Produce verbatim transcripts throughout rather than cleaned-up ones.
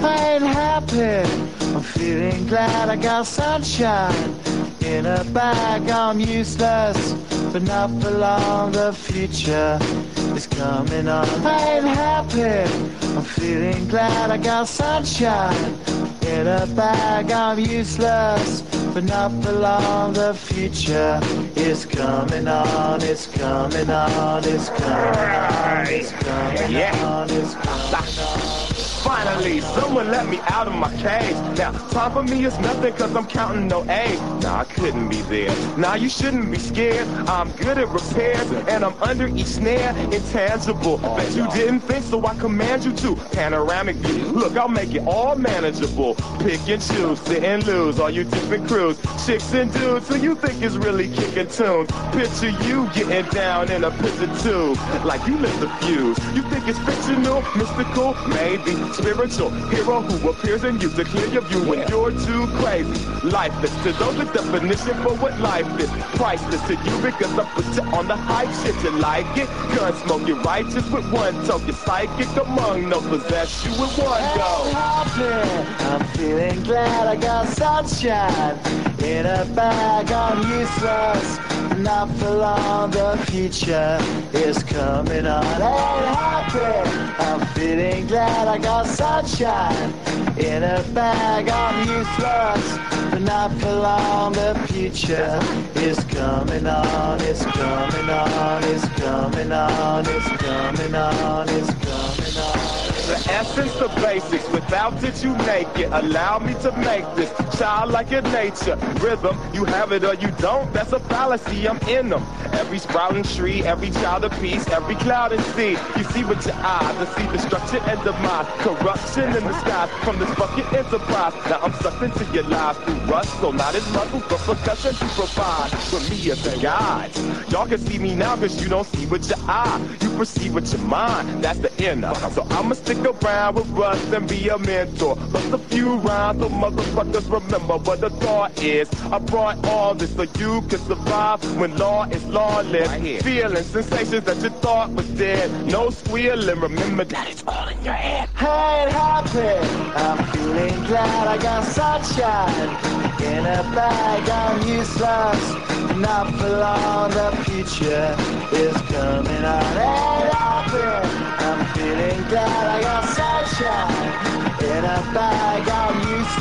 I ain't happy, I'm feeling glad I got sunshine in a bag. I'm useless, but not for long. The future is coming on. I ain't happy, I'm feeling glad I got sunshine in a bag. I'm useless, but not for long. The future is coming on. It's coming on. It's coming on. It's coming on. It's coming on. Finally, someone let me out of my cage. Now, time for me is nothing cause I'm counting no A's. Nah, I couldn't be there. Nah, you shouldn't be scared. I'm good at repairs and I'm under each snare. Intangible, bet you didn't think, so I command you to. Panoramic view, look, I'll make it all manageable. Pick and choose, sit and lose, all you different crews. Chicks and dudes who you think is really kicking tunes. Picture you getting down in a picture tube, like you lit the fuse. You think it's fictional, mystical, maybe spiritual hero who appears in you to clear your view when you're too crazy. Lifeless to those, the definition for what life is. Priceless to you because I put you on the hype shit. You like it? Gun smoke, you're righteous with one toke. You're psychic among no possess you with one go. I'm feeling glad I got sunshine in a bag. I'm useless, not for long. The future is coming on. Ain't happy, I'm feeling glad I got sunshine in a bag. I'm useless, but not for long. The future is coming on. It's coming on. It's coming on. It's coming on. It's coming on. The essence, the basics, without it you make it. Allow me to make this childlike in nature. Rhythm, you have it or you don't, that's a fallacy, I'm in them. Every sprouting tree, every child of peace, every cloud and sea. You see with your eyes, I see destruction and demise. Corruption in the skies from this fucking enterprise. Now I'm sucked into your lives through rust, so not as muscles, but percussion to provide for me as a guide. Y'all can see me now cause you don't see with your eye. You perceive with your mind, that's the inner. So I'ma stick around with Russ and be a mentor. Bust a few rhymes so motherfuckers remember what the thought is. I brought all this so you can survive when law is lawless. Right, feeling sensations that you thought was dead. No squealing, remember that it's all in your head. I ain't happy, I'm feeling glad I got sunshine in a bag. I'm useless, not for long. The future is coming on. Ain't happy, I'm feeling glad I got sunshine in a bag. I'm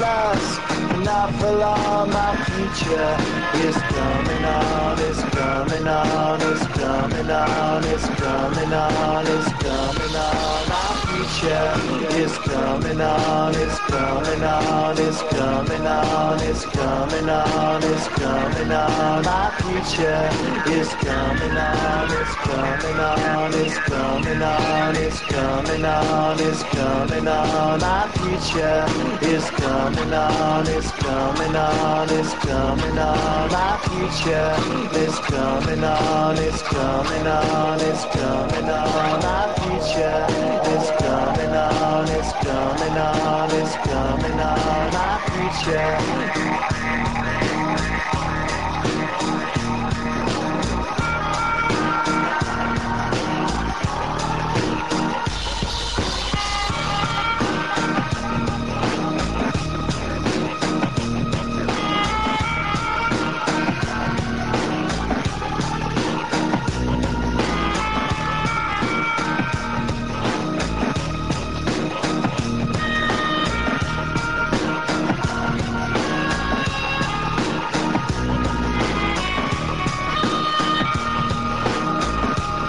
useless, not for long. My future is coming on. It's coming on. It's coming on. It's coming on. It's coming on. My future is coming on. It's coming on. It's coming on. It's coming on. It's coming on. My future is coming on. It's coming on. It's coming on. It's coming on. It's coming on. My future is coming on. It's coming on. It's coming on. My future is coming on. It's coming on. It's coming on. My future is coming on. It's coming on. It's coming on. My future.